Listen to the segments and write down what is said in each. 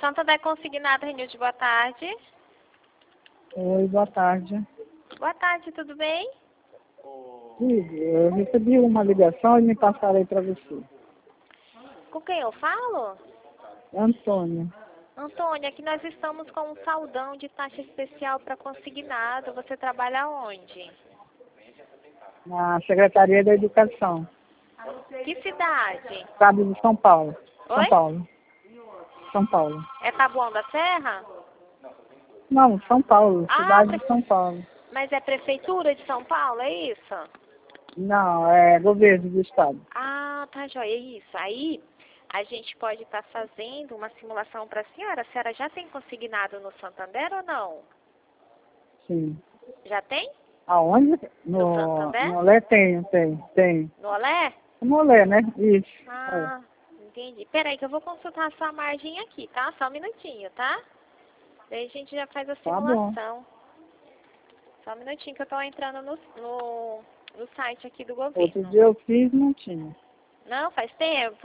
Santander Consignado, Renilde, boa tarde. Oi, boa tarde. Boa tarde, tudo bem? Sim, eu recebi uma ligação e me passaram aí para você. Com quem eu falo? Antônio. Antônia, aqui nós estamos com um saldão de taxa especial para consignado. Você trabalha onde? Na Secretaria da Educação. Que cidade? Estado de São Paulo. Oi? São Paulo. São Paulo. É Taboão da Serra? Não, São Paulo. Ah, Cidade de São Paulo. Mas é Prefeitura de São Paulo, é isso? Não, é governo do Estado. Ah, tá joia, é isso. Aí a gente pode estar fazendo uma simulação para a senhora. A senhora já tem consignado no Santander ou não? Sim. Já tem? Aonde? No Santander? No Olé tem. No Olé? No Olé, né? Isso. Ah, entendi. Peraí que eu vou consultar a sua margem aqui, tá? Só um minutinho, tá? Daí a gente já faz a Tá bom. simulação. Só um minutinho que eu tô entrando no site aqui do Outro governo. dia eu fiz, não tinha. Não, faz tempo.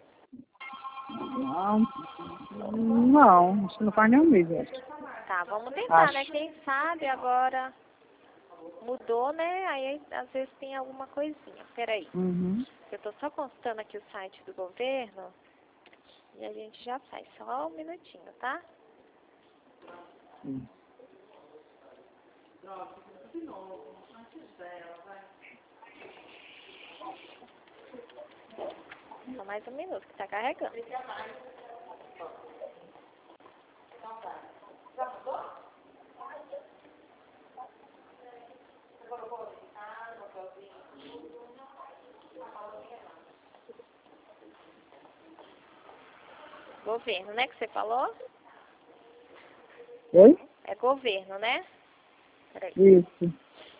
Não, isso não faz nenhum mês, eu acho. Tá, vamos tentar, Acho. né? Quem sabe agora mudou, né? Aí às vezes tem alguma coisinha. Peraí. Uhum. Eu tô só consultando aqui o site do governo e a gente já faz. Só um minutinho, tá? Sim. Só mais um minuto que tá carregando. Governo, né, que você falou? Oi? É governo, né? Peraí. Isso.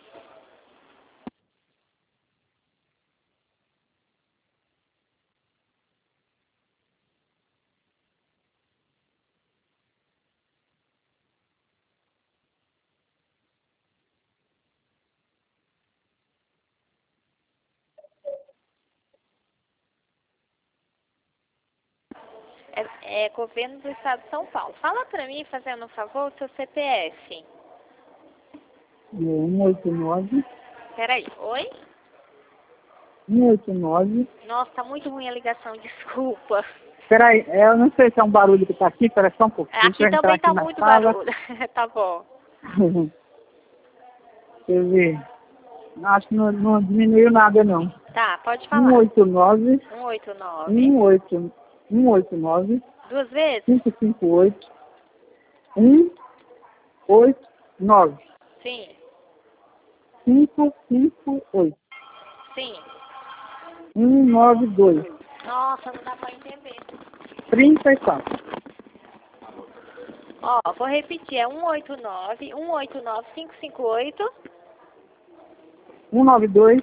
É governo do estado de São Paulo. Fala pra mim, fazendo um favor, o seu CPF. 189. Peraí. Oi? 189. Nossa, tá muito ruim a ligação, desculpa. Peraí, eu não sei se é um barulho que tá aqui, espera só um pouco. Deixa Aqui eu entrar também aqui tá na muito sala. barulho. Tá bom. Deixa eu ver. Acho que não diminuiu nada, não. Tá, pode falar. 189. 189. 189. Duas vezes? 558. 189. Sim. 558. Sim. 192. Nossa, não dá pra entender. 34. Ó, vou repetir. É 189, 558. 192.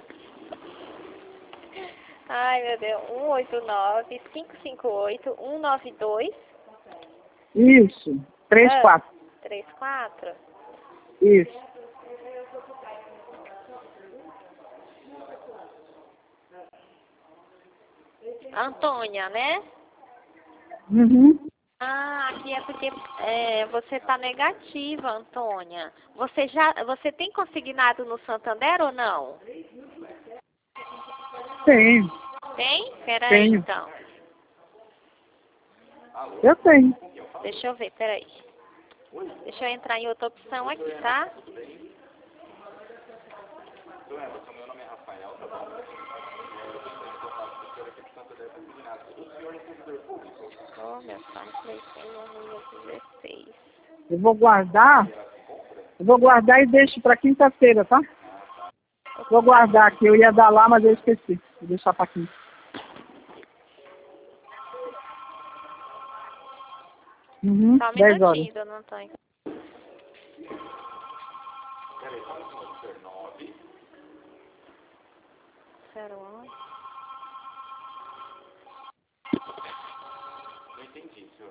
Ai, meu Deus. 189, 558, 192. Isso. 34. 34. Isso. Antônia, né? Uhum. Ah, aqui é porque você tá negativa, Antônia. Você tem consignado no Santander ou não? Tenho. Tem? Peraí, Tenho. então. Eu tenho. Deixa eu ver, peraí. Deixa eu entrar em outra opção aqui, tá? Meu nome é Rafael, tá bom? Eu estou entrando em contato com o senhor aqui do Santander Consignado. O senhor é servidor público? Oh, meu pai, Playpen 2016. Eu vou guardar e deixo para quinta-feira, tá? Vou guardar aqui. Eu ia dar lá, mas eu esqueci. Vou deixar para quinta. Uhum. Só um 10 horas. minutinho, dona Antônia. Peraí, fala de novo, senhor. 9. 01. Não entendi, senhor.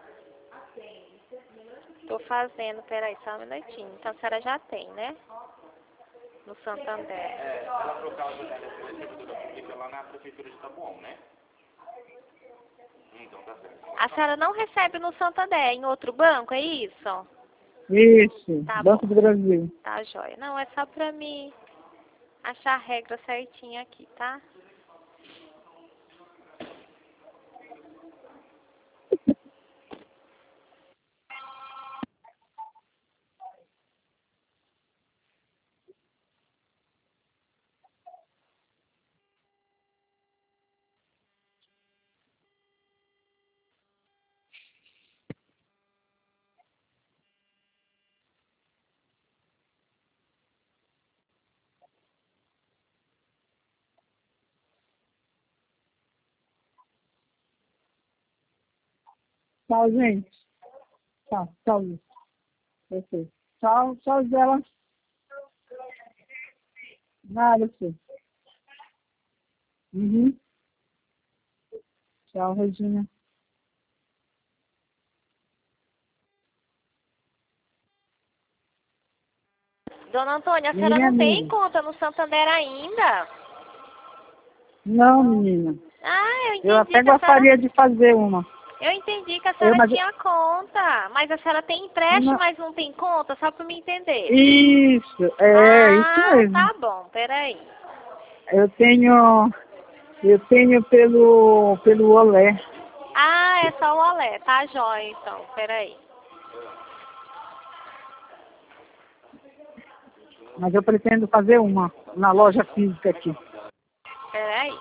Tô fazendo, peraí, só um minutinho. Então a senhora já tem, né? No Santander. Ela, por causa dela ser servidora pública lá na prefeitura de Taboão, né? Então tá certo. A senhora não recebe no Santander, em outro banco, é isso? Isso, Tá Banco bom. do Brasil. Tá, joia. Não, é só pra mim achar a regra certinha aqui, tá? Tchau, gente. Tchau, tchau, Luiz. Você. Tchau, tchau, Zela. Nada, filho. Uhum. Tchau, Regina. Dona Antônia, a senhora Minha não tem amiga. conta no Santander ainda? Não, menina. Ah, eu Eu entendi até que a senhora... gostaria de fazer uma. Eu entendi que a senhora Mas... tinha conta, mas a senhora tem empréstimo, Não. mas não tem conta, só pra me entender. Isso, isso Ah, mesmo. tá bom, peraí. Eu tenho pelo Olé. Ah, é só o Olé, tá jóia então, peraí. Mas eu pretendo fazer uma na loja física aqui. Peraí.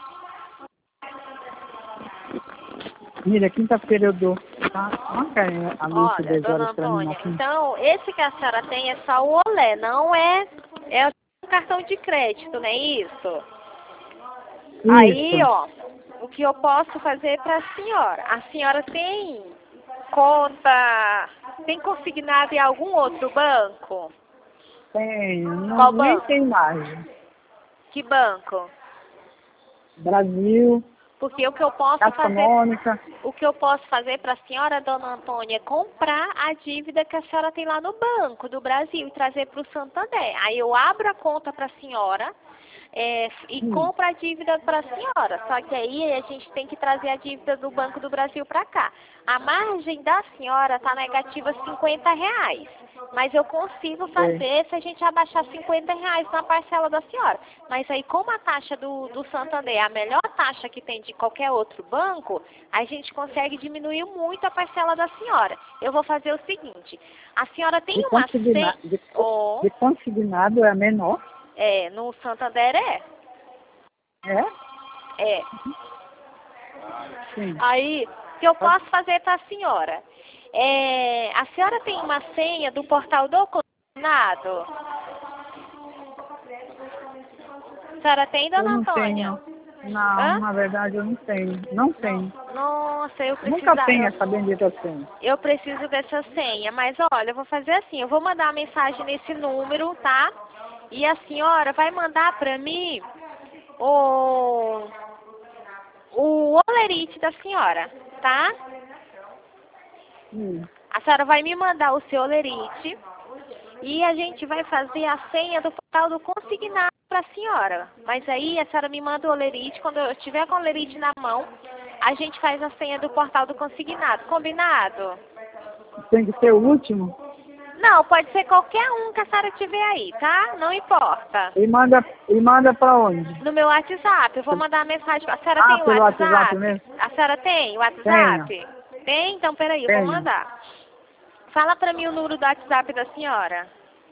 Mira, quinta-feira eu dou. Tá? Marca aí a lista Olha, 10 dona horas pra mim Antônia, aqui. então esse que a senhora tem é só o Olé, não é o cartão de crédito, não é isso? Aí, Isso. ó, o que eu posso fazer para a senhora tem conta, tem consignado em algum outro banco? Tenho. Qual Nem banco? tem mais. Que banco? Brasil, Porque o que eu posso Caixa fazer, Econômica. o que eu posso fazer para a senhora, dona Antônia, é comprar a dívida que a senhora tem lá no Banco do Brasil e trazer para o Santander. Aí eu abro a conta para a senhora e compro a dívida para a senhora. Só que aí a gente tem que trazer a dívida do Banco do Brasil para cá. A margem da senhora está negativa R$ 50. Mas eu consigo fazer se a gente abaixar R$ 50 na parcela da senhora. Mas aí, como a taxa do Santander é a melhor taxa que tem de qualquer outro banco, a gente consegue diminuir muito a parcela da senhora. Eu vou fazer o seguinte, a senhora tem De uma consignado, de consignado é a menor. no Santander É? é. Sim. Aí, o que eu posso fazer para a senhora? A senhora tem uma senha do portal do consignado? A senhora tem, Eu dona não Antônia? tenho. Não, Hã? na verdade eu não tenho. Não tenho. Nossa, Nunca tenho essa bendita senha. eu preciso dessa senha, mas olha, eu vou fazer assim, eu vou mandar uma mensagem nesse número, tá? E a senhora vai mandar pra mim o olerite da senhora, tá? A senhora vai me mandar o seu olerite e a gente vai fazer a senha do portal do consignado para a senhora. Mas aí a senhora me manda o olerite, quando eu tiver com o olerite na mão, a gente faz a senha do portal do consignado. Combinado? Tem que ser o último? Não, pode ser qualquer um que a senhora tiver aí, tá? Não importa. E manda pra onde? No meu WhatsApp, eu vou mandar a mensagem. A senhora tem o Pelo WhatsApp? WhatsApp mesmo? A senhora tem o WhatsApp? Tem? Então, peraí, eu vou Tenho. mandar. Fala pra mim o número do WhatsApp da senhora.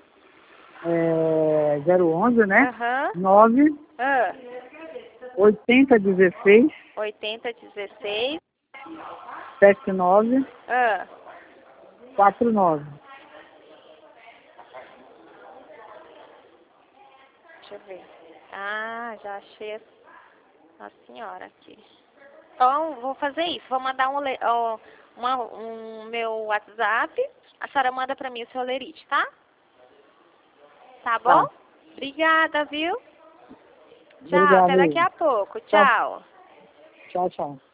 011, né? Aham. 9 Ah, 8016 8016. 79 Ah, 49. deixa eu ver. Ah, já achei a senhora aqui. Então, vou fazer isso. Vou mandar um meu WhatsApp. A senhora manda pra mim o seu olerite, tá? Tá bom? Tá. Obrigada, viu? Tchau, Obrigado. até daqui a pouco. Tchau. Tchau, tchau.